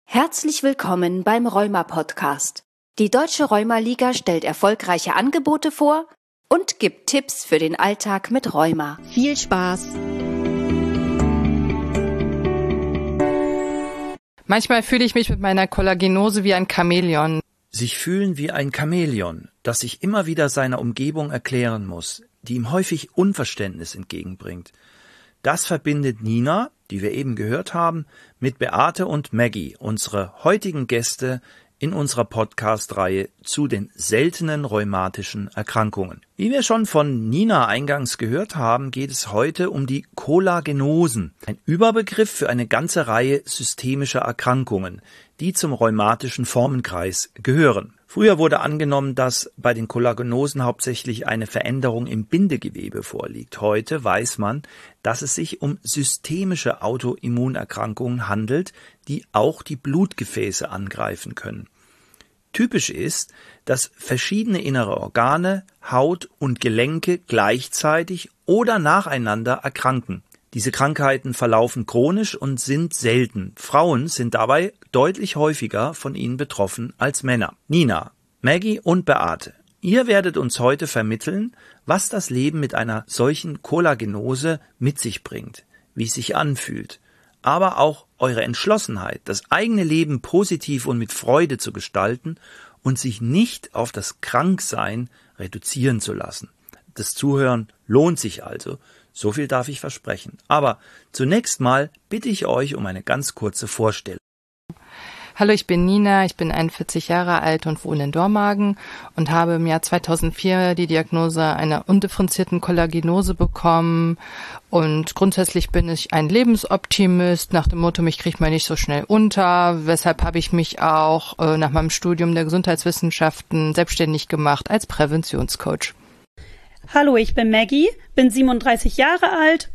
Herzlich willkommen beim Rheuma-Podcast. Die Deutsche Rheuma-Liga stellt erfolgreiche Angebote vor und gibt Tipps für den Alltag mit Rheuma. Viel Spaß! Manchmal fühle ich mich mit meiner Kollagenose wie ein Chamäleon. Sich fühlen wie ein Chamäleon, das sich immer wieder seiner Umgebung erklären muss, die ihm häufig Unverständnis entgegenbringt. Das verbindet Nina, die wir eben gehört haben, mit Beate und Maggie, unsere heutigen Gäste in unserer Podcast-Reihe zu den seltenen rheumatischen Erkrankungen. Wie wir schon von Nina eingangs gehört haben, geht es heute um die Kollagenosen, ein Überbegriff für eine ganze Reihe systemischer Erkrankungen, die zum rheumatischen Formenkreis gehören. Früher wurde angenommen, dass bei den Kollagenosen hauptsächlich eine Veränderung im Bindegewebe vorliegt. Heute weiß man, dass es sich um systemische Autoimmunerkrankungen handelt, die auch die Blutgefäße angreifen können. Typisch ist, dass verschiedene innere Organe, Haut und Gelenke gleichzeitig oder nacheinander erkranken. Diese Krankheiten verlaufen chronisch und sind selten. Frauen sind dabei deutlich häufiger von ihnen betroffen als Männer. Nina, Maggie und Beate, ihr werdet uns heute vermitteln, was das Leben mit einer solchen Kollagenose mit sich bringt, wie es sich anfühlt, aber auch eure Entschlossenheit, das eigene Leben positiv und mit Freude zu gestalten und sich nicht auf das Kranksein reduzieren zu lassen. Das Zuhören lohnt sich also. So viel darf ich versprechen. Aber zunächst mal bitte ich euch um eine ganz kurze Vorstellung. Hallo, ich bin Nina, ich bin 41 Jahre alt und wohne in Dormagen und habe im Jahr 2004 die Diagnose einer undifferenzierten Kollagenose bekommen. Und grundsätzlich bin ich ein Lebensoptimist, nach dem Motto, mich kriegt man nicht so schnell unter. Weshalb habe ich mich auch nach meinem Studium der Gesundheitswissenschaften selbstständig gemacht als Präventionscoach. Hallo, ich bin Maggie, bin 37 Jahre alt,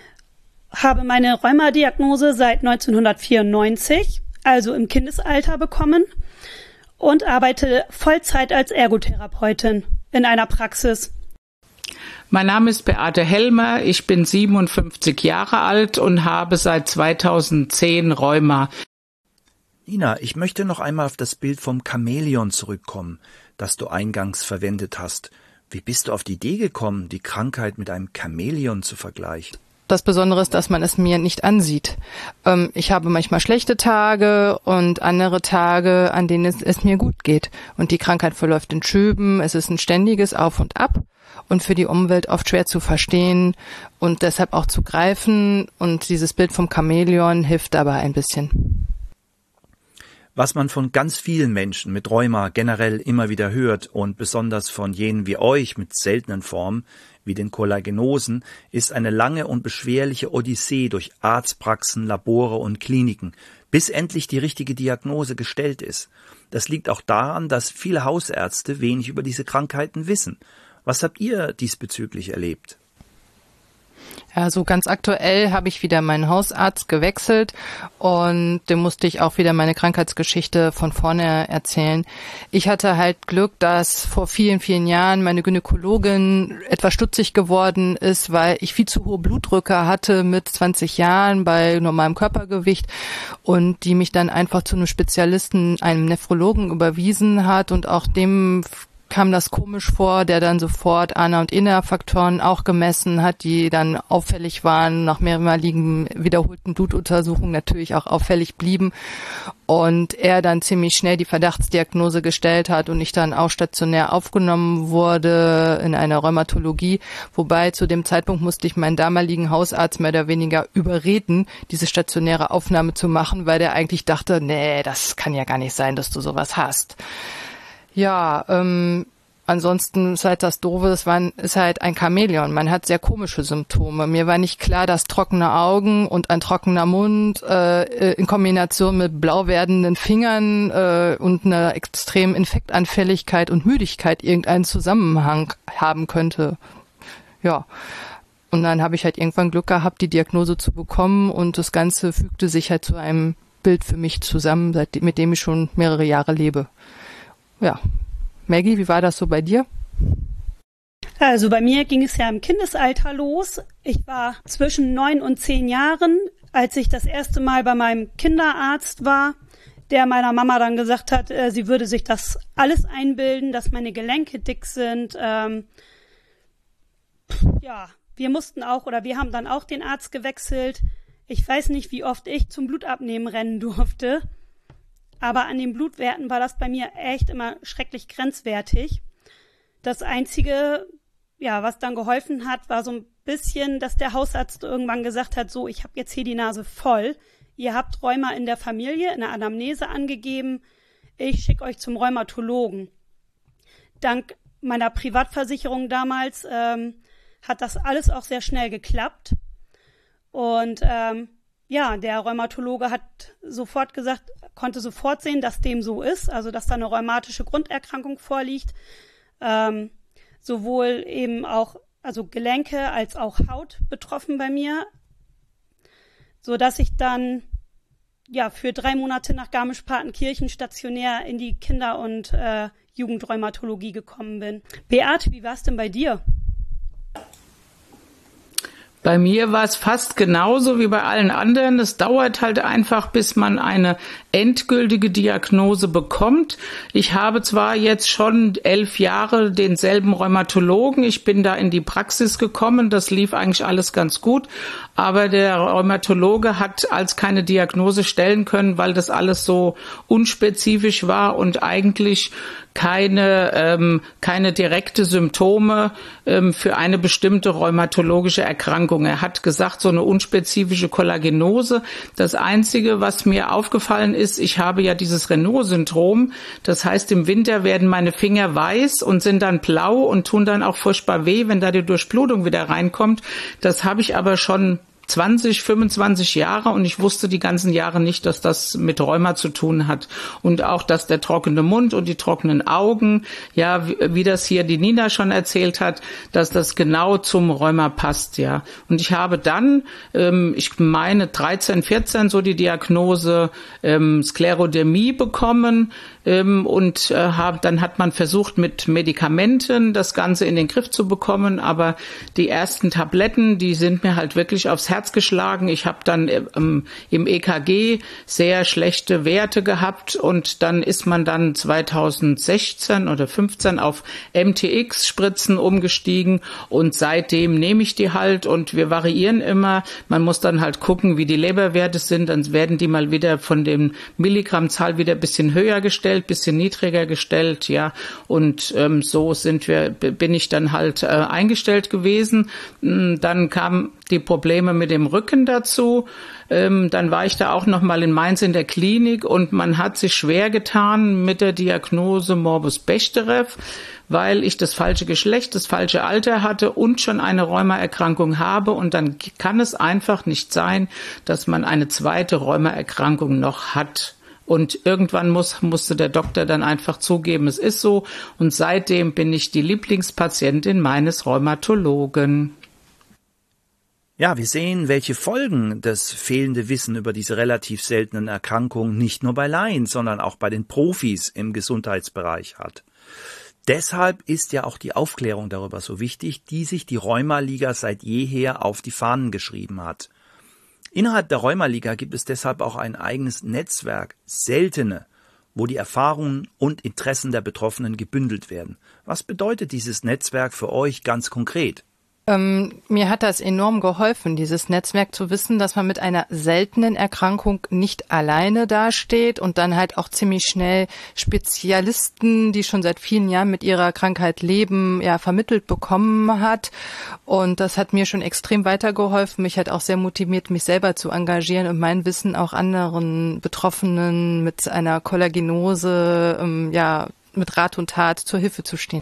habe meine Rheumadiagnose seit 1994, also im Kindesalter, bekommen und arbeite Vollzeit als Ergotherapeutin in einer Praxis. Mein Name ist Beate Helmer, ich bin 57 Jahre alt und habe seit 2010 Rheuma. Nina, ich möchte noch einmal auf das Bild vom Chamäleon zurückkommen, das du eingangs verwendet hast. Wie bist du auf die Idee gekommen, die Krankheit mit einem Chamäleon zu vergleichen? Das Besondere ist, dass man es mir nicht ansieht. Ich habe manchmal schlechte Tage und andere Tage, an denen es mir gut geht. Und die Krankheit verläuft in Schüben, es ist ein ständiges Auf und Ab und für die Umwelt oft schwer zu verstehen und deshalb auch zu greifen. Und dieses Bild vom Chamäleon hilft dabei ein bisschen. Was man von ganz vielen Menschen mit Rheuma generell immer wieder hört und besonders von jenen wie euch mit seltenen Formen, wie den Kollagenosen, ist eine lange und beschwerliche Odyssee durch Arztpraxen, Labore und Kliniken, bis endlich die richtige Diagnose gestellt ist. Das liegt auch daran, dass viele Hausärzte wenig über diese Krankheiten wissen. Was habt ihr diesbezüglich erlebt? Ja, so ganz aktuell habe ich wieder meinen Hausarzt gewechselt und dem musste ich auch wieder meine Krankheitsgeschichte von vorne erzählen. Ich hatte halt Glück, dass vor vielen, vielen Jahren meine Gynäkologin etwas stutzig geworden ist, weil ich viel zu hohe Blutdrücke hatte mit 20 Jahren bei normalem Körpergewicht und die mich dann einfach zu einem Spezialisten, einem Nephrologen überwiesen hat und auch dem kam das komisch vor, der dann sofort ANA- und ENA-Faktoren auch gemessen hat, die dann auffällig waren, nach mehrmaligen wiederholten Blutuntersuchungen natürlich auch auffällig blieben und er dann ziemlich schnell die Verdachtsdiagnose gestellt hat und ich dann auch stationär aufgenommen wurde in einer Rheumatologie, wobei zu dem Zeitpunkt musste ich meinen damaligen Hausarzt mehr oder weniger überreden, diese stationäre Aufnahme zu machen, weil der eigentlich dachte, nee, das kann ja gar nicht sein, dass du sowas hast. Ja, ansonsten ist halt das Doofe, ist halt ein Chamäleon. Man hat sehr komische Symptome. Mir war nicht klar, dass trockene Augen und ein trockener Mund in Kombination mit blau werdenden Fingern und einer extremen Infektanfälligkeit und Müdigkeit irgendeinen Zusammenhang haben könnte. Ja, und dann habe ich halt irgendwann Glück gehabt, die Diagnose zu bekommen und das Ganze fügte sich halt zu einem Bild für mich zusammen, mit dem ich schon mehrere Jahre lebe. Ja, Maggie, wie war das so bei dir? Also bei mir ging es ja im Kindesalter los. Ich war zwischen 9 und 10 Jahren, als ich das erste Mal bei meinem Kinderarzt war, der meiner Mama dann gesagt hat, sie würde sich das alles einbilden, dass meine Gelenke dick sind. Wir haben dann auch den Arzt gewechselt. Ich weiß nicht, wie oft ich zum Blutabnehmen rennen durfte, aber an den Blutwerten war das bei mir echt immer schrecklich grenzwertig. Das Einzige, was dann geholfen hat, war so ein bisschen, dass der Hausarzt irgendwann gesagt hat, so, ich habe jetzt hier die Nase voll. Ihr habt Rheuma in der Familie, in der Anamnese angegeben. Ich schicke euch zum Rheumatologen. Dank meiner Privatversicherung damals hat das alles auch sehr schnell geklappt. Und der Rheumatologe hat sofort gesagt, konnte sofort sehen, dass dem so ist, also dass da eine rheumatische Grunderkrankung vorliegt. Sowohl eben auch, also Gelenke als auch Haut betroffen bei mir, so dass ich dann für 3 Monate nach Garmisch-Partenkirchen stationär in die Kinder- und Jugendrheumatologie gekommen bin. Beat, wie war es denn bei dir? Bei mir war es fast genauso wie bei allen anderen. Es dauert halt einfach, bis man eine endgültige Diagnose bekommt. Ich habe zwar jetzt schon 11 Jahre denselben Rheumatologen. Ich bin da in die Praxis gekommen. Das lief eigentlich alles ganz gut. Aber der Rheumatologe hat als keine Diagnose stellen können, weil das alles so unspezifisch war und eigentlich keine direkte Symptome für eine bestimmte rheumatologische Erkrankung. Er hat gesagt, so eine unspezifische Kollagenose. Das Einzige, was mir aufgefallen ist, ich habe ja dieses Raynaud-Syndrom. Das heißt, im Winter werden meine Finger weiß und sind dann blau und tun dann auch furchtbar weh, wenn da die Durchblutung wieder reinkommt. Das habe ich aber schon 20, 25 Jahre und ich wusste die ganzen Jahre nicht, dass das mit Rheuma zu tun hat. Und auch, dass der trockene Mund und die trockenen Augen, ja, wie das hier die Nina schon erzählt hat, dass das genau zum Rheuma passt, ja. Und ich habe dann, ich meine 13, 14 so die Diagnose Sklerodermie bekommen, und dann hat man versucht, mit Medikamenten das Ganze in den Griff zu bekommen, aber die ersten Tabletten, die sind mir halt wirklich aufs Herz geschlagen. Ich habe dann im EKG sehr schlechte Werte gehabt und dann ist man dann 2016 oder 15 auf MTX-Spritzen umgestiegen und seitdem nehme ich die halt und wir variieren immer. Man muss dann halt gucken, wie die Leberwerte sind, dann werden die mal wieder von dem Milligrammzahl wieder ein bisschen höher gestellt, bisschen niedriger gestellt, ja, und so bin ich dann halt eingestellt gewesen. Dann kamen die Probleme mit dem Rücken dazu. Dann war ich da auch noch mal in Mainz in der Klinik und man hat sich schwer getan mit der Diagnose Morbus Bechterew, weil ich das falsche Geschlecht, das falsche Alter hatte und schon eine Rheumaerkrankung habe und dann kann es einfach nicht sein, dass man eine zweite Rheumaerkrankung noch hat. Und irgendwann musste der Doktor dann einfach zugeben, es ist so. Und seitdem bin ich die Lieblingspatientin meines Rheumatologen. Ja, wir sehen, welche Folgen das fehlende Wissen über diese relativ seltenen Erkrankungen nicht nur bei Laien, sondern auch bei den Profis im Gesundheitsbereich hat. Deshalb ist ja auch die Aufklärung darüber so wichtig, die sich die Rheumaliga seit jeher auf die Fahnen geschrieben hat. Innerhalb der Rheumaliga gibt es deshalb auch ein eigenes Netzwerk, Seltene, wo die Erfahrungen und Interessen der Betroffenen gebündelt werden. Was bedeutet dieses Netzwerk für euch ganz konkret? Mir hat das enorm geholfen, dieses Netzwerk zu wissen, dass man mit einer seltenen Erkrankung nicht alleine dasteht und dann halt auch ziemlich schnell Spezialisten, die schon seit vielen Jahren mit ihrer Krankheit leben, ja, vermittelt bekommen hat. Und das hat mir schon extrem weitergeholfen. Mich hat auch sehr motiviert, mich selber zu engagieren und mein Wissen auch anderen Betroffenen mit einer Kollagenose, mit Rat und Tat zur Hilfe zu stehen.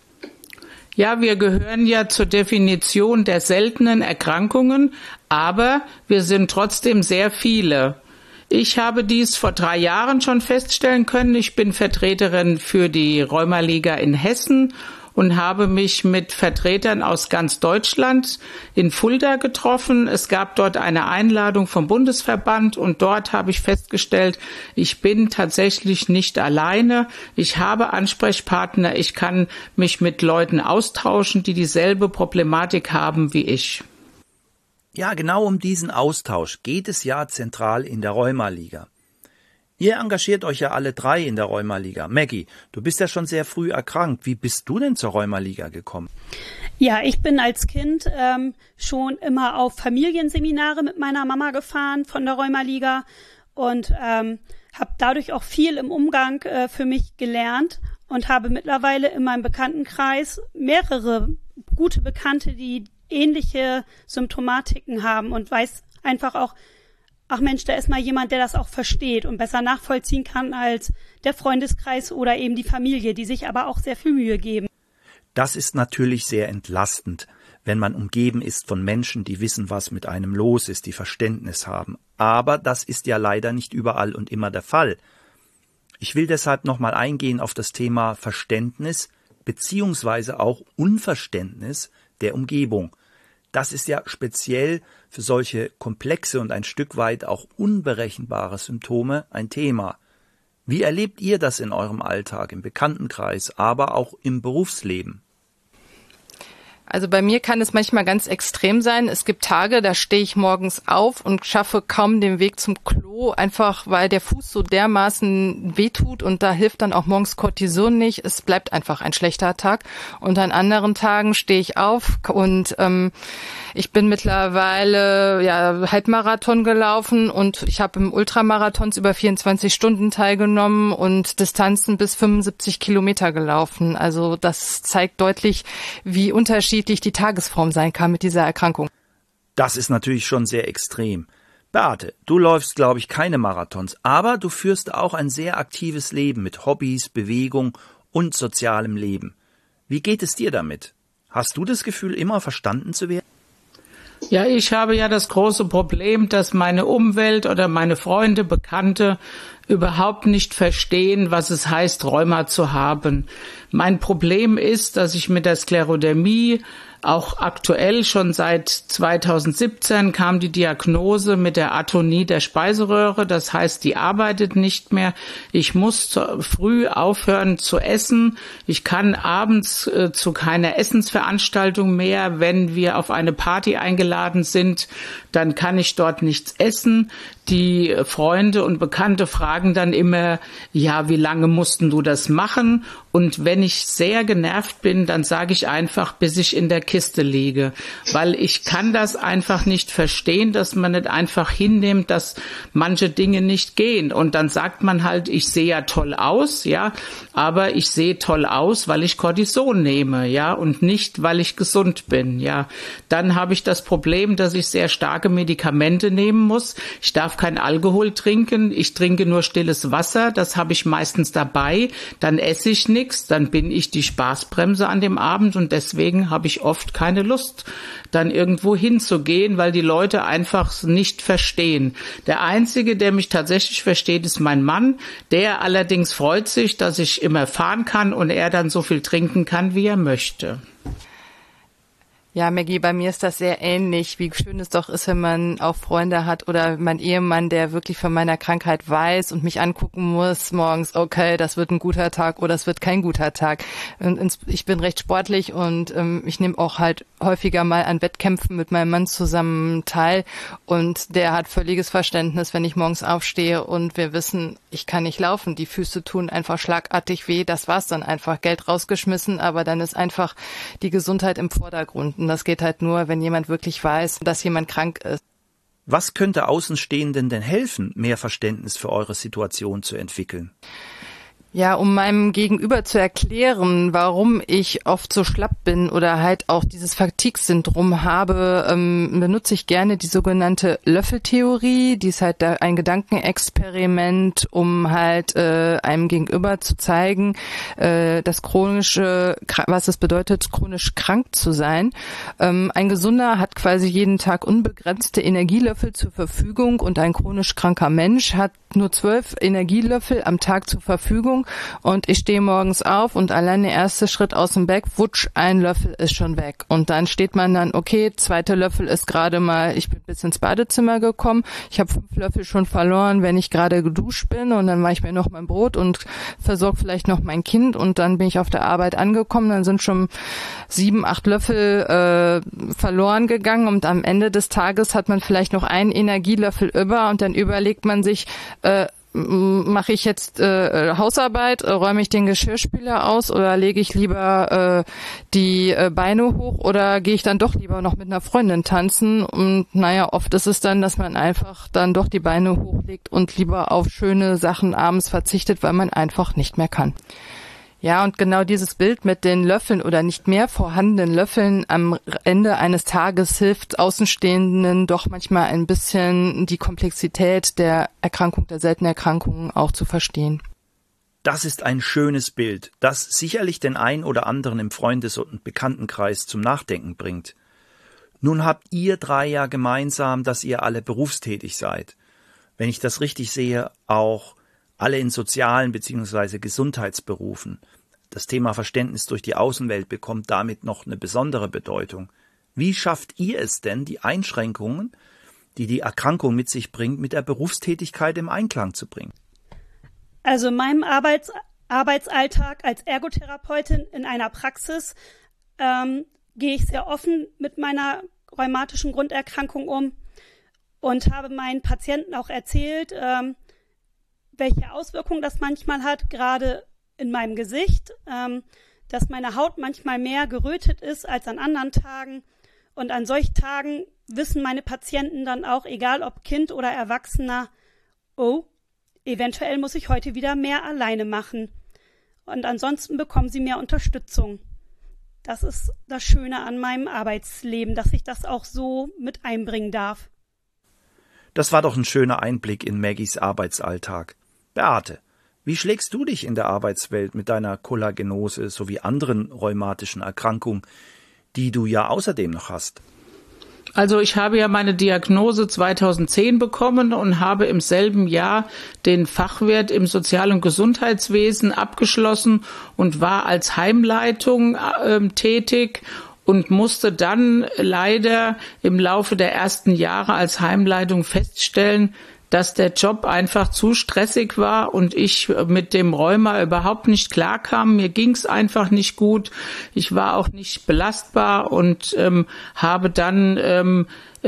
Ja, wir gehören ja zur Definition der seltenen Erkrankungen, aber wir sind trotzdem sehr viele. Ich habe dies vor 3 Jahren schon feststellen können. Ich bin Vertreterin für die Rheumaliga in Hessen und habe mich mit Vertretern aus ganz Deutschland in Fulda getroffen. Es gab dort eine Einladung vom Bundesverband und dort habe ich festgestellt, ich bin tatsächlich nicht alleine. Ich habe Ansprechpartner, ich kann mich mit Leuten austauschen, die dieselbe Problematik haben wie ich. Ja, genau um diesen Austausch geht es ja zentral in der Rheumaliga. Ihr engagiert euch ja alle 3 in der Rheumaliga. Maggie, du bist ja schon sehr früh erkrankt. Wie bist du denn zur Rheumaliga gekommen? Ja, ich bin als Kind schon immer auf Familienseminare mit meiner Mama gefahren von der Rheumaliga und habe dadurch auch viel im Umgang für mich gelernt und habe mittlerweile in meinem Bekanntenkreis mehrere gute Bekannte, die ähnliche Symptomatiken haben und weiß einfach auch, ach Mensch, da ist mal jemand, der das auch versteht und besser nachvollziehen kann als der Freundeskreis oder eben die Familie, die sich aber auch sehr viel Mühe geben. Das ist natürlich sehr entlastend, wenn man umgeben ist von Menschen, die wissen, was mit einem los ist, die Verständnis haben. Aber das ist ja leider nicht überall und immer der Fall. Ich will deshalb nochmal eingehen auf das Thema Verständnis beziehungsweise auch Unverständnis der Umgebung. Das ist ja speziell für solche komplexe und ein Stück weit auch unberechenbare Symptome ein Thema. Wie erlebt ihr das in eurem Alltag, im Bekanntenkreis, aber auch im Berufsleben? Also bei mir kann es manchmal ganz extrem sein. Es gibt Tage, da stehe ich morgens auf und schaffe kaum den Weg zum Klo, einfach weil der Fuß so dermaßen wehtut und da hilft dann auch morgens Cortison nicht. Es bleibt einfach ein schlechter Tag. Und an anderen Tagen stehe ich auf und ich bin mittlerweile Halbmarathon gelaufen und ich habe im Ultramarathons über 24 Stunden teilgenommen und Distanzen bis 75 Kilometer gelaufen. Also das zeigt deutlich, wie unterschiedlich die Tagesform sein kann mit dieser Erkrankung. Das ist natürlich schon sehr extrem. Beate, du läufst, glaube ich, keine Marathons, aber du führst auch ein sehr aktives Leben mit Hobbys, Bewegung und sozialem Leben. Wie geht es dir damit? Hast du das Gefühl, immer verstanden zu werden? Ja, ich habe ja das große Problem, dass meine Umwelt oder meine Freunde, Bekannte überhaupt nicht verstehen, was es heißt, Rheuma zu haben. Mein Problem ist, dass ich mit der Sklerodermie auch aktuell schon seit 2017 kam die Diagnose mit der Atonie der Speiseröhre. Das heißt, die arbeitet nicht mehr. Ich muss früh aufhören zu essen. Ich kann abends zu keiner Essensveranstaltung mehr. Wenn wir auf eine Party eingeladen sind, dann kann ich dort nichts essen. Die Freunde und Bekannte fragen dann immer, ja, wie lange mussten du das machen? Und wenn ich sehr genervt bin, dann sage ich einfach, bis ich in der Kiste liege. Weil ich kann das einfach nicht verstehen, dass man nicht einfach hinnimmt, dass manche Dinge nicht gehen. Und dann sagt man halt, ich sehe ja toll aus, ja, aber ich sehe toll aus, weil ich Cortison nehme, ja, und nicht, weil ich gesund bin, ja. Dann habe ich das Problem, dass ich sehr starke Medikamente nehmen muss. Ich darf kein Alkohol trinken, ich trinke nur stilles Wasser, das habe ich meistens dabei, dann esse ich nichts, dann bin ich die Spaßbremse an dem Abend und deswegen habe ich oft keine Lust, dann irgendwo hinzugehen, weil die Leute einfach nicht verstehen. Der Einzige, der mich tatsächlich versteht, ist mein Mann, der allerdings freut sich, dass ich immer fahren kann und er dann so viel trinken kann, wie er möchte. Ja, Maggie, bei mir ist das sehr ähnlich. Wie schön es doch ist, wenn man auch Freunde hat oder mein Ehemann, der wirklich von meiner Krankheit weiß und mich angucken muss morgens, okay, das wird ein guter Tag oder es wird kein guter Tag. Und ich bin recht sportlich und ich nehme auch halt häufiger mal an Wettkämpfen mit meinem Mann zusammen teil und der hat völliges Verständnis, wenn ich morgens aufstehe und wir wissen, ich kann nicht laufen, die Füße tun einfach schlagartig weh, das war's dann einfach, Geld rausgeschmissen, aber dann ist einfach die Gesundheit im Vordergrund. Und das geht halt nur, wenn jemand wirklich weiß, dass jemand krank ist. Was könnte Außenstehenden denn helfen, mehr Verständnis für eure Situation zu entwickeln? Ja, um meinem Gegenüber zu erklären, warum ich oft so schlapp bin oder halt auch dieses Fatigue-Syndrom habe, benutze ich gerne die sogenannte Löffeltheorie. Die ist halt ein Gedankenexperiment, um halt einem Gegenüber zu zeigen, was es bedeutet, chronisch krank zu sein. Ein Gesunder hat quasi jeden Tag unbegrenzte Energielöffel zur Verfügung und ein chronisch kranker Mensch hat nur 12 Energielöffel am Tag zur Verfügung und ich stehe morgens auf und allein der erste Schritt aus dem Bett, wutsch, ein Löffel ist schon weg. Und dann steht man dann, okay, zweiter Löffel ist gerade mal, ich bin bis ins Badezimmer gekommen, ich habe 5 Löffel schon verloren, wenn ich gerade geduscht bin und dann mache ich mir noch mein Brot und versorge vielleicht noch mein Kind und dann bin ich auf der Arbeit angekommen, dann sind schon 7, 8 Löffel verloren gegangen und am Ende des Tages hat man vielleicht noch einen Energielöffel über und dann überlegt man sich, mache ich jetzt Hausarbeit, räume ich den Geschirrspüler aus oder lege ich lieber die Beine hoch oder gehe ich dann doch lieber noch mit einer Freundin tanzen? Und oft ist es dann, dass man einfach dann doch die Beine hochlegt und lieber auf schöne Sachen abends verzichtet, weil man einfach nicht mehr kann. Ja, und genau dieses Bild mit den Löffeln oder nicht mehr vorhandenen Löffeln am Ende eines Tages hilft Außenstehenden doch manchmal ein bisschen die Komplexität der Erkrankung, der seltenen Erkrankungen auch zu verstehen. Das ist ein schönes Bild, das sicherlich den ein oder anderen im Freundes- und Bekanntenkreis zum Nachdenken bringt. Nun habt ihr 3 ja gemeinsam, dass ihr alle berufstätig seid. Wenn ich das richtig sehe, auch alle in sozialen bzw. Gesundheitsberufen. Das Thema Verständnis durch die Außenwelt bekommt damit noch eine besondere Bedeutung. Wie schafft ihr es denn, die Einschränkungen, die die Erkrankung mit sich bringt, mit der Berufstätigkeit im Einklang zu bringen? Also in meinem Arbeitsalltag als Ergotherapeutin in einer Praxis gehe ich sehr offen mit meiner rheumatischen Grunderkrankung um und habe meinen Patienten auch erzählt, welche Auswirkungen das manchmal hat, gerade in meinem Gesicht, dass meine Haut manchmal mehr gerötet ist als an anderen Tagen. Und an solchen Tagen wissen meine Patienten dann auch, egal ob Kind oder Erwachsener, oh, eventuell muss ich heute wieder mehr alleine machen. Und ansonsten bekommen sie mehr Unterstützung. Das ist das Schöne an meinem Arbeitsleben, dass ich das auch so mit einbringen darf. Das war doch ein schöner Einblick in Maggies Arbeitsalltag. Beate, wie schlägst du dich in der Arbeitswelt mit deiner Kollagenose sowie anderen rheumatischen Erkrankungen, die du ja außerdem noch hast? Also ich habe ja meine Diagnose 2010 bekommen und habe im selben Jahr den Fachwirt im Sozial- und Gesundheitswesen abgeschlossen und war als Heimleitung tätig und musste dann leider im Laufe der ersten Jahre als Heimleitung feststellen, dass der Job einfach zu stressig war und ich mit dem Rheuma überhaupt nicht klarkam. Mir ging's einfach nicht gut. Ich war auch nicht belastbar und habe dann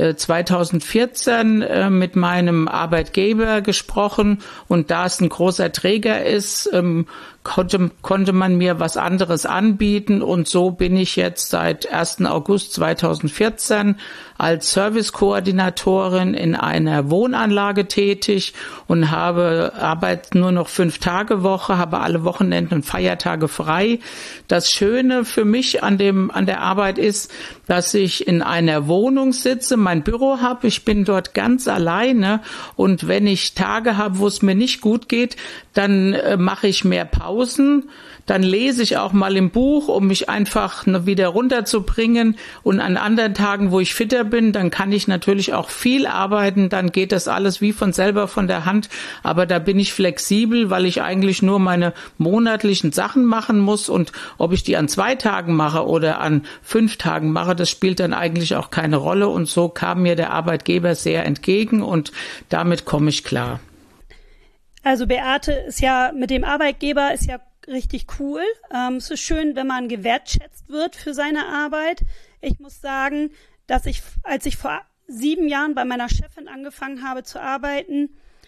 2014 mit meinem Arbeitgeber gesprochen und da es ein großer Träger ist, konnte man mir was anderes anbieten und so bin ich jetzt seit 1. August 2014 als Servicekoordinatorin in einer Wohnanlage tätig und arbeite nur noch 5-Tage-Woche, habe alle Wochenenden und Feiertage frei. Das Schöne für mich an der Arbeit ist, dass ich in einer Wohnung sitze, mein Büro habe, ich bin dort ganz alleine und wenn ich Tage habe, wo es mir nicht gut geht, dann mache ich mehr Pausen, dann lese ich auch mal im Buch, um mich einfach wieder runterzubringen und an anderen Tagen, wo ich fitter bin, dann kann ich natürlich auch viel arbeiten, dann geht das alles wie von selber von der Hand, aber da bin ich flexibel, weil ich eigentlich nur meine monatlichen Sachen machen muss und ob ich die an 2 Tagen mache oder an 5 Tagen mache, das spielt dann eigentlich auch keine Rolle und so kam mir der Arbeitgeber sehr entgegen und damit komme ich klar. Also Beate ist ja mit dem Arbeitgeber ist ja richtig cool. Es ist schön, wenn man gewertschätzt wird für seine Arbeit. Ich muss sagen, dass als ich vor 7 Jahren bei meiner Chefin angefangen habe zu arbeiten,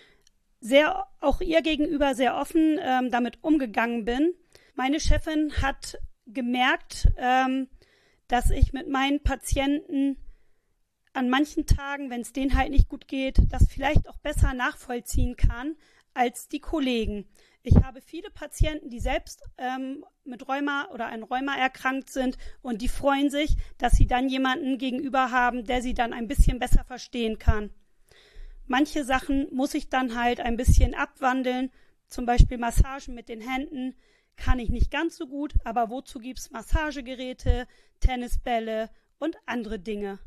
auch ihr gegenüber sehr offen damit umgegangen bin. Meine Chefin hat gemerkt, dass ich mit meinen Patienten an manchen Tagen, wenn es denen halt nicht gut geht, das vielleicht auch besser nachvollziehen kann als die Kollegen. Ich habe viele Patienten, die selbst mit Rheuma oder an Rheuma erkrankt sind und die freuen sich, dass sie dann jemanden gegenüber haben, der sie dann ein bisschen besser verstehen kann. Manche Sachen muss ich dann halt ein bisschen abwandeln, zum Beispiel Massagen mit den Händen kann ich nicht ganz so gut, aber wozu gibt's Massagegeräte, Tennisbälle und andere Dinge?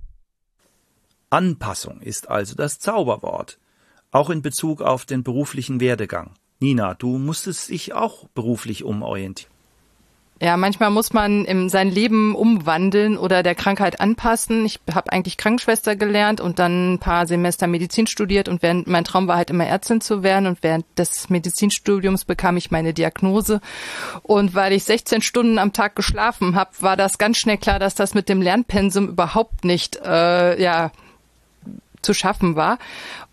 Anpassung ist also das Zauberwort, auch in Bezug auf den beruflichen Werdegang. Nina, du musstest dich auch beruflich umorientieren. Ja, manchmal muss man sein Leben umwandeln oder der Krankheit anpassen. Ich habe eigentlich Krankenschwester gelernt und dann ein paar Semester Medizin studiert und mein Traum war halt immer Ärztin zu werden und während des Medizinstudiums bekam ich meine Diagnose und weil ich 16 Stunden am Tag geschlafen habe, war das ganz schnell klar, dass das mit dem Lernpensum überhaupt nicht zu schaffen war.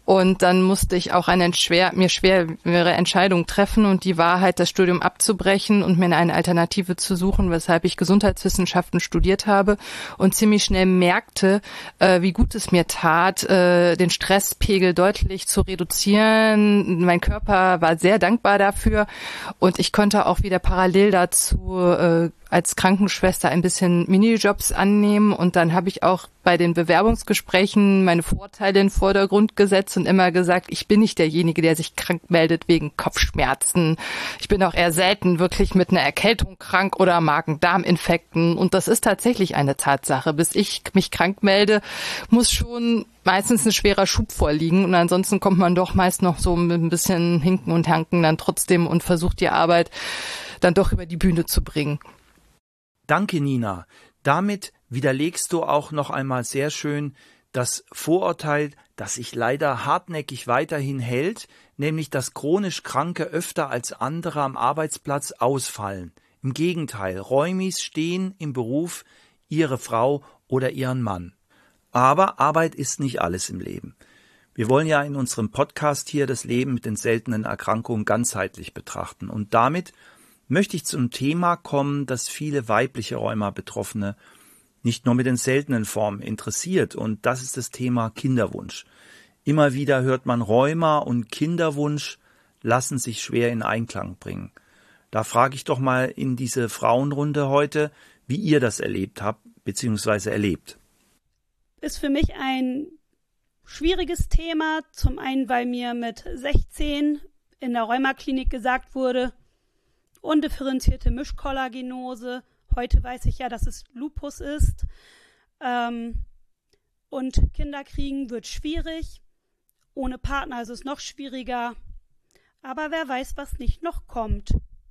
Und dann musste ich auch eine schwere Entscheidung treffen, und die war halt, das Studium abzubrechen und mir eine Alternative zu suchen, weshalb ich Gesundheitswissenschaften studiert habe und ziemlich schnell merkte, wie gut es mir tat, den Stresspegel deutlich zu reduzieren. Mein Körper war sehr dankbar dafür, und ich konnte auch wieder parallel dazu als Krankenschwester ein bisschen Minijobs annehmen, und dann habe ich auch bei den Bewerbungsgesprächen meine Vorteile in den Vordergrund gesetzt und immer gesagt, ich bin nicht derjenige, der sich krank meldet wegen Kopfschmerzen. Ich bin auch eher selten wirklich mit einer Erkältung krank oder Magen-Darm-Infekten, und das ist tatsächlich eine Tatsache. Bis ich mich krank melde, muss schon meistens ein schwerer Schub vorliegen, und ansonsten kommt man doch meist noch so mit ein bisschen Hinken und Hanken dann trotzdem und versucht die Arbeit dann doch über die Bühne zu bringen. Danke, Nina. Damit widerlegst du auch noch einmal sehr schön das Vorurteil, das sich leider hartnäckig weiterhin hält, nämlich dass chronisch Kranke öfter als andere am Arbeitsplatz ausfallen. Im Gegenteil, Rheumis stehen im Beruf ihre Frau oder ihren Mann. Aber Arbeit ist nicht alles im Leben. Wir wollen ja in unserem Podcast hier das Leben mit den seltenen Erkrankungen ganzheitlich betrachten, und damit möchte ich zum Thema kommen, das viele weibliche Rheuma-Betroffene nicht nur mit den seltenen Formen interessiert, und das ist das Thema Kinderwunsch. Immer wieder hört man, Rheuma und Kinderwunsch lassen sich schwer in Einklang bringen. Da frage ich doch mal in diese Frauenrunde heute, wie ihr das erlebt habt bzw. erlebt. Ist für mich ein schwieriges Thema, zum einen, weil mir mit 16 in der Rheumaklinik gesagt wurde, undifferenzierte Mischkollagenose. Heute weiß ich ja, dass es Lupus ist. Und Kinder kriegen wird schwierig. Ohne Partner ist es noch schwieriger. Aber wer weiß, was nicht noch kommt.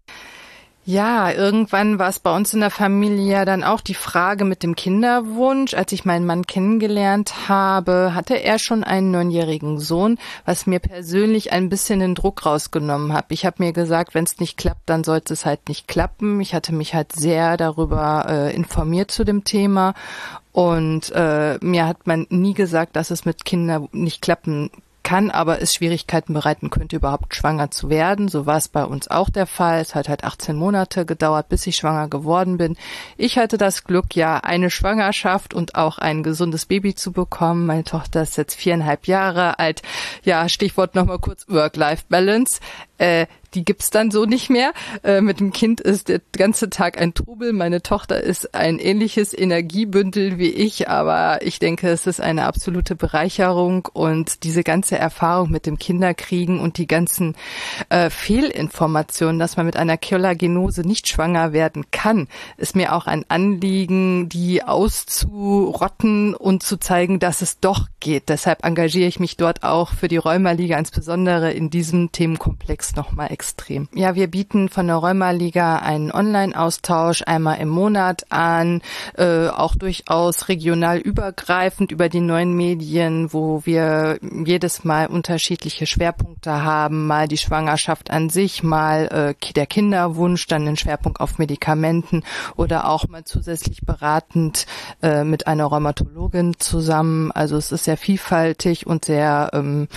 Ja, irgendwann war es bei uns in der Familie ja dann auch die Frage mit dem Kinderwunsch. Als ich meinen Mann kennengelernt habe, hatte er schon einen 9-jährigen Sohn, was mir persönlich ein bisschen den Druck rausgenommen hat. Ich habe mir gesagt, wenn es nicht klappt, dann sollte es halt nicht klappen. Ich hatte mich halt sehr darüber informiert zu dem Thema, und mir hat man nie gesagt, dass es mit Kindern nicht klappen kann, aber es Schwierigkeiten bereiten könnte, überhaupt schwanger zu werden. So war es bei uns auch der Fall. Es hat halt 18 Monate gedauert, bis ich schwanger geworden bin. Ich hatte das Glück, ja, eine Schwangerschaft und auch ein gesundes Baby zu bekommen. Meine Tochter ist jetzt 4,5 Jahre alt. Ja, Stichwort nochmal kurz Work-Life-Balance. Die gibt's dann so nicht mehr. Mit dem Kind ist der ganze Tag ein Trubel. Meine Tochter ist ein ähnliches Energiebündel wie ich, aber ich denke, es ist eine absolute Bereicherung, und diese ganze Erfahrung mit dem Kinderkriegen und die ganzen Fehlinformationen, dass man mit einer Kollagenose nicht schwanger werden kann, ist mir auch ein Anliegen, die auszurotten und zu zeigen, dass es doch geht. Deshalb engagiere ich mich dort auch für die Rheumaliga, insbesondere in diesem Themenkomplex nochmal extrem. Ja, wir bieten von der Rheumaliga einen Online-Austausch einmal im Monat an, auch durchaus regional übergreifend über die neuen Medien, wo wir jedes Mal unterschiedliche Schwerpunkte haben, mal die Schwangerschaft an sich, mal der Kinderwunsch, dann den Schwerpunkt auf Medikamenten oder auch mal zusätzlich beratend mit einer Rheumatologin zusammen. Also es ist sehr vielfältig und sehr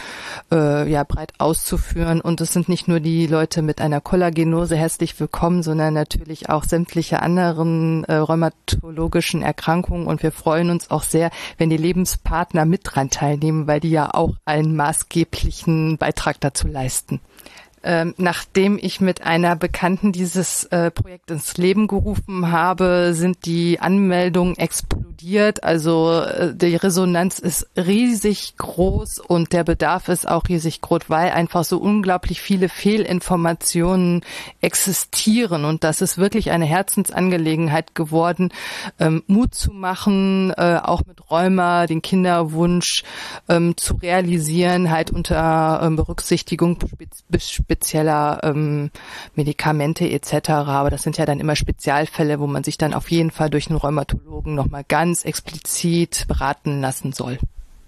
breit auszuführen, und es sind nicht nur die Leute mit einer Kollagenose herzlich willkommen, sondern natürlich auch sämtliche anderen rheumatologischen Erkrankungen, und wir freuen uns auch sehr, wenn die Lebenspartner mit dran teilnehmen, weil die ja auch einen maßgeblichen Beitrag dazu leisten. Nachdem ich mit einer Bekannten dieses Projekt ins Leben gerufen habe, sind die Anmeldungen explodiert. Also die Resonanz ist riesig groß und der Bedarf ist auch riesig groß, weil einfach so unglaublich viele Fehlinformationen existieren. Und das ist wirklich eine Herzensangelegenheit geworden, Mut zu machen, auch mit Rheuma den Kinderwunsch zu realisieren, halt unter Berücksichtigung spezieller Medikamente etc. Aber das sind ja dann immer Spezialfälle, wo man sich dann auf jeden Fall durch einen Rheumatologen nochmal ganz explizit beraten lassen soll.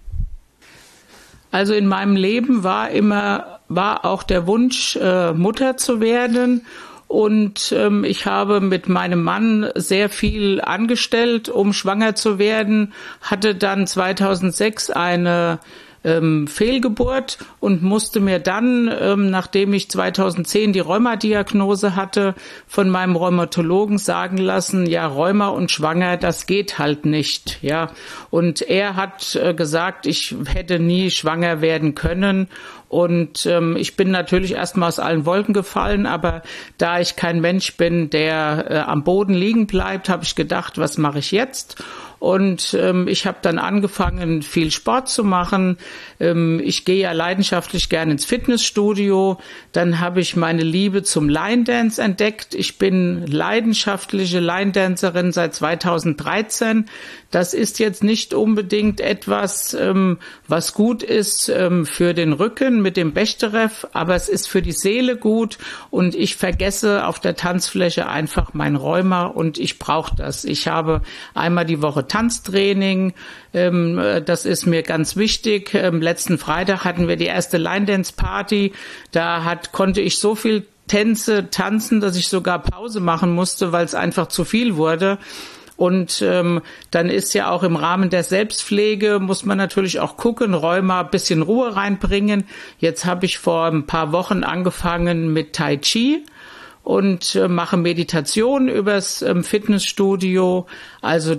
Also in meinem Leben war auch der Wunsch, Mutter zu werden. Und ich habe mit meinem Mann sehr viel angestellt, um schwanger zu werden, hatte dann 2006 eine Fehlgeburt und musste mir dann, nachdem ich 2010 die Rheumadiagnose hatte, von meinem Rheumatologen sagen lassen, ja, Rheuma und schwanger, das geht halt nicht, ja. Und er hat gesagt, ich hätte nie schwanger werden können. Und ich bin natürlich erstmal aus allen Wolken gefallen, aber da ich kein Mensch bin, der am Boden liegen bleibt, habe ich gedacht, was mache ich jetzt? Und ich habe dann angefangen, viel Sport zu machen. Ich gehe ja leidenschaftlich gerne ins Fitnessstudio. Dann habe ich meine Liebe zum Line Dance entdeckt. Ich bin leidenschaftliche Line Dancerin seit 2013. Das ist jetzt nicht unbedingt etwas, was gut ist für den Rücken mit dem Bechterew, aber es ist für die Seele gut und ich vergesse auf der Tanzfläche einfach mein Rheuma und ich brauche das. Ich habe einmal die Woche Tanztraining, das ist mir ganz wichtig. Letzten Freitag hatten wir die erste Line Dance Party, da konnte ich so viel Tänze tanzen, dass ich sogar Pause machen musste, weil es einfach zu viel wurde. Und dann ist ja auch im Rahmen der Selbstpflege, muss man natürlich auch gucken, Rheuma, ein bisschen Ruhe reinbringen. Jetzt habe ich vor ein paar Wochen angefangen mit Tai Chi und mache Meditation übers Fitnessstudio. Also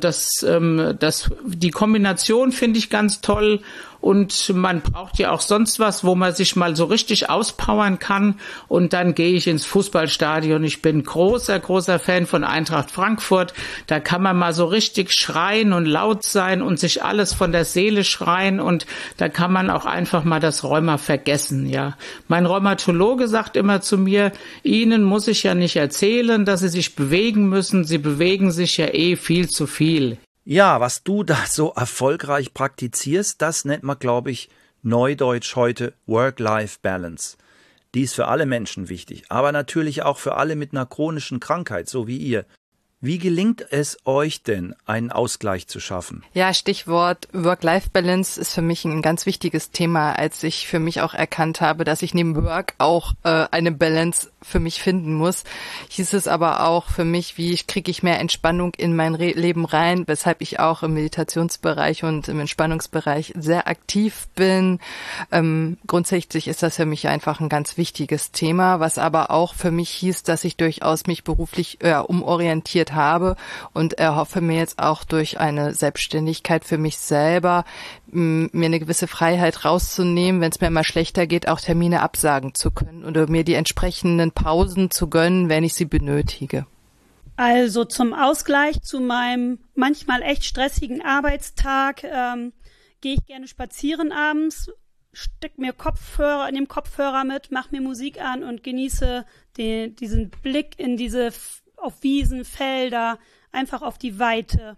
die Kombination finde ich ganz toll. Und man braucht ja auch sonst was, wo man sich mal so richtig auspowern kann. Und dann gehe ich ins Fußballstadion. Ich bin großer Fan von Eintracht Frankfurt. Da kann man mal so richtig schreien und laut sein und sich alles von der Seele schreien. Und da kann man auch einfach mal das Rheuma vergessen, ja. Mein Rheumatologe sagt immer zu mir, Ihnen muss ich ja nicht erzählen, dass Sie sich bewegen müssen. Sie bewegen sich ja viel zu viel. Ja, was du da so erfolgreich praktizierst, das nennt man, glaube ich, neudeutsch heute Work-Life-Balance. Die ist für alle Menschen wichtig, aber natürlich auch für alle mit einer chronischen Krankheit, so wie ihr. Wie gelingt es euch denn, einen Ausgleich zu schaffen? Ja, Stichwort Work-Life-Balance ist für mich ein ganz wichtiges Thema, als ich für mich auch erkannt habe, dass ich neben Work auch eine Balance für mich finden muss. Hieß es aber auch für mich, kriege ich mehr Entspannung in mein Leben rein, weshalb ich auch im Meditationsbereich und im Entspannungsbereich sehr aktiv bin. Grundsätzlich ist das für mich einfach ein ganz wichtiges Thema, was aber auch für mich hieß, dass ich durchaus mich beruflich umorientiert habe und erhoffe mir jetzt auch durch eine Selbstständigkeit für mich selber, mir eine gewisse Freiheit rauszunehmen, wenn es mir mal schlechter geht, auch Termine absagen zu können oder mir die entsprechenden Pausen zu gönnen, wenn ich sie benötige. Also zum Ausgleich zu meinem manchmal echt stressigen Arbeitstag gehe ich gerne spazieren abends, steck mir Kopfhörer in dem Kopfhörer mit, mach mir Musik an und genieße diesen Blick in auf Wiesen, Felder, einfach auf die Weite.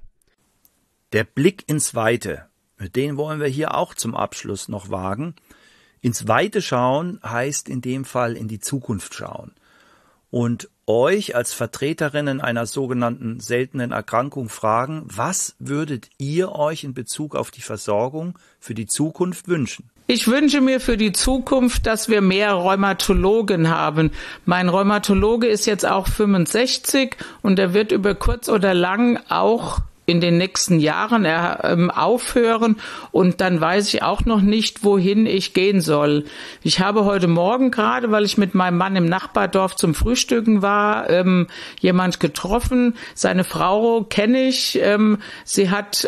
Der Blick ins Weite, den wollen wir hier auch zum Abschluss noch wagen. Ins Weite schauen heißt in dem Fall in die Zukunft schauen. Und euch als Vertreterinnen einer sogenannten seltenen Erkrankung fragen, was würdet ihr euch in Bezug auf die Versorgung für die Zukunft wünschen? Ich wünsche mir für die Zukunft, dass wir mehr Rheumatologen haben. Mein Rheumatologe ist jetzt auch 65 und er wird über kurz oder lang auch in den nächsten Jahren aufhören und dann weiß ich auch noch nicht, wohin ich gehen soll. Ich habe heute Morgen gerade, weil ich mit meinem Mann im Nachbardorf zum Frühstücken war, jemand getroffen. Seine Frau kenne ich. Sie hat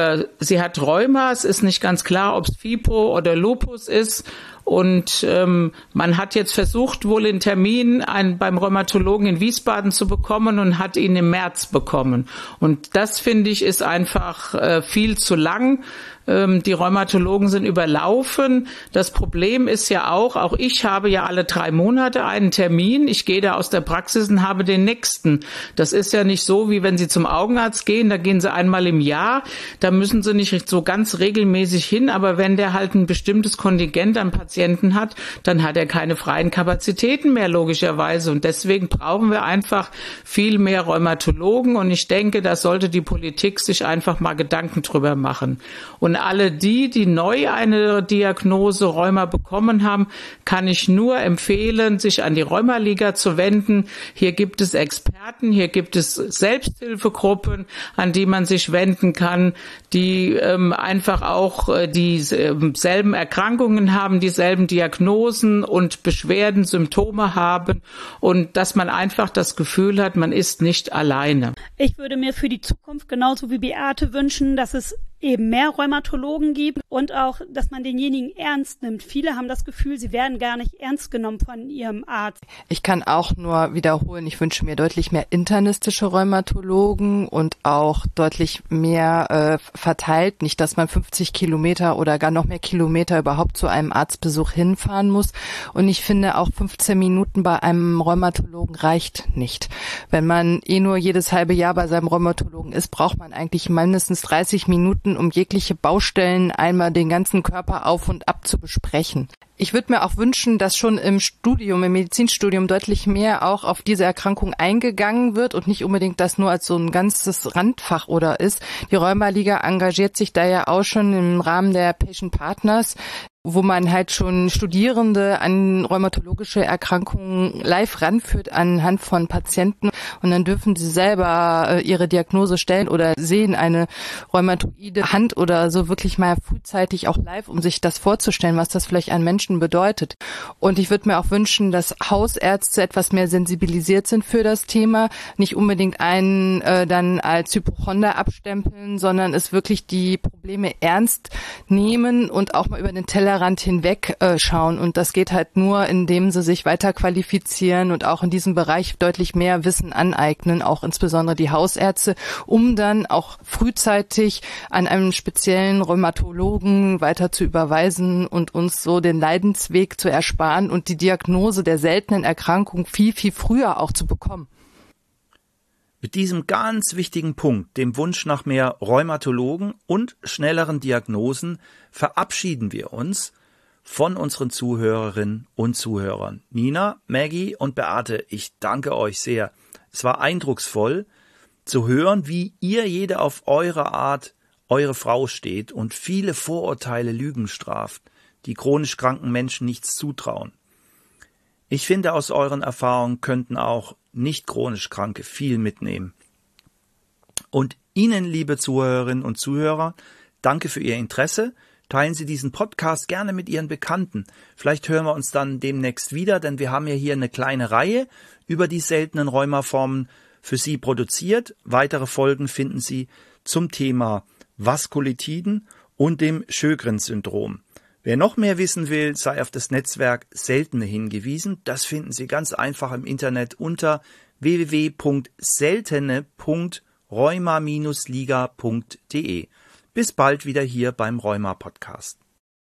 Rheuma. Es ist nicht ganz klar, ob es FIPO oder Lupus ist. Und man hat jetzt versucht, wohl den Termin beim Rheumatologen in Wiesbaden zu bekommen und hat ihn im März bekommen. Und das, finde ich, ist einfach viel zu lang. Die Rheumatologen sind überlaufen. Das Problem ist ja auch ich habe ja alle 3 Monate einen Termin. Ich gehe da aus der Praxis und habe den nächsten. Das ist ja nicht so, wie wenn Sie zum Augenarzt gehen. Da gehen Sie einmal im Jahr. Da müssen Sie nicht so ganz regelmäßig hin. Aber wenn der halt ein bestimmtes Kontingent an Patienten hat, dann hat er keine freien Kapazitäten mehr, logischerweise. Und deswegen brauchen wir einfach viel mehr Rheumatologen. Und ich denke, da sollte die Politik sich einfach mal Gedanken drüber machen. Und an alle die neu eine Diagnose Rheuma bekommen haben, kann ich nur empfehlen, sich an die Rheumaliga zu wenden. Hier gibt es Experten, hier gibt es Selbsthilfegruppen, an die man sich wenden kann, die einfach auch dieselben Erkrankungen haben, dieselben Diagnosen und Beschwerden, Symptome haben und dass man einfach das Gefühl hat, man ist nicht alleine. Ich würde mir für die Zukunft genauso wie Beate wünschen, dass es eben mehr Rheumatologen gibt und auch, dass man denjenigen ernst nimmt. Viele haben das Gefühl, sie werden gar nicht ernst genommen von ihrem Arzt. Ich kann auch nur wiederholen, ich wünsche mir deutlich mehr internistische Rheumatologen und auch deutlich mehr verteilt. Nicht, dass man 50 Kilometer oder gar noch mehr Kilometer überhaupt zu einem Arztbesuch hinfahren muss. Und ich finde auch 15 Minuten bei einem Rheumatologen reicht nicht. Wenn man nur jedes halbe Jahr bei seinem Rheumatologen ist, braucht man eigentlich mindestens 30 Minuten, um jegliche Baustellen einmal den ganzen Körper auf und ab zu besprechen. Ich würde mir auch wünschen, dass schon im Medizinstudium deutlich mehr auch auf diese Erkrankung eingegangen wird und nicht unbedingt das nur als so ein ganzes Randfach oder ist. Die Rheumaliga engagiert sich da ja auch schon im Rahmen der Patient Partners, wo man halt schon Studierende an rheumatologische Erkrankungen live ranführt anhand von Patienten und dann dürfen sie selber ihre Diagnose stellen oder sehen eine rheumatoide Hand oder so wirklich mal frühzeitig auch live, um sich das vorzustellen, was das vielleicht an Menschen bedeutet. Und ich würde mir auch wünschen, dass Hausärzte etwas mehr sensibilisiert sind für das Thema, nicht unbedingt einen dann als Hypochonder abstempeln, sondern es wirklich die Probleme ernst nehmen und auch mal über den Tellerrand hinweg schauen. Und das geht halt nur, indem sie sich weiter qualifizieren und auch in diesem Bereich deutlich mehr Wissen aneignen, auch insbesondere die Hausärzte, um dann auch frühzeitig an einem speziellen Rheumatologen weiter zu überweisen und uns so den Leidensweg zu ersparen und die Diagnose der seltenen Erkrankung viel, viel früher auch zu bekommen. Mit diesem ganz wichtigen Punkt, dem Wunsch nach mehr Rheumatologen und schnelleren Diagnosen, verabschieden wir uns von unseren Zuhörerinnen und Zuhörern. Nina, Maggie und Beate, ich danke euch sehr. Es war eindrucksvoll zu hören, wie ihr jede auf eure Art eure Frau steht und viele Vorurteile Lügen straft, die chronisch kranken Menschen nichts zutrauen. Ich finde, aus euren Erfahrungen könnten auch nicht chronisch Kranke viel mitnehmen. Und Ihnen, liebe Zuhörerinnen und Zuhörer, danke für Ihr Interesse. Teilen Sie diesen Podcast gerne mit Ihren Bekannten. Vielleicht hören wir uns dann demnächst wieder, denn wir haben ja hier eine kleine Reihe über die seltenen Rheumaformen für Sie produziert. Weitere Folgen finden Sie zum Thema Vaskulitiden und dem Sjögrens-Syndrom. Wer noch mehr wissen will, sei auf das Netzwerk Seltene hingewiesen. Das finden Sie ganz einfach im Internet unter www.seltene.rheuma-liga.de. Bis bald wieder hier beim Rheuma Podcast.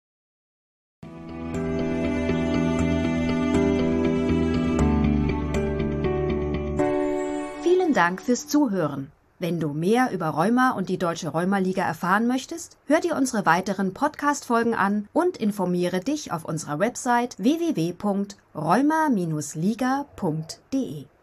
Vielen Dank fürs Zuhören. Wenn du mehr über Rheuma und die Deutsche Rheumaliga erfahren möchtest, hör dir unsere weiteren Podcast-Folgen an und informiere dich auf unserer Website www.rheuma-liga.de.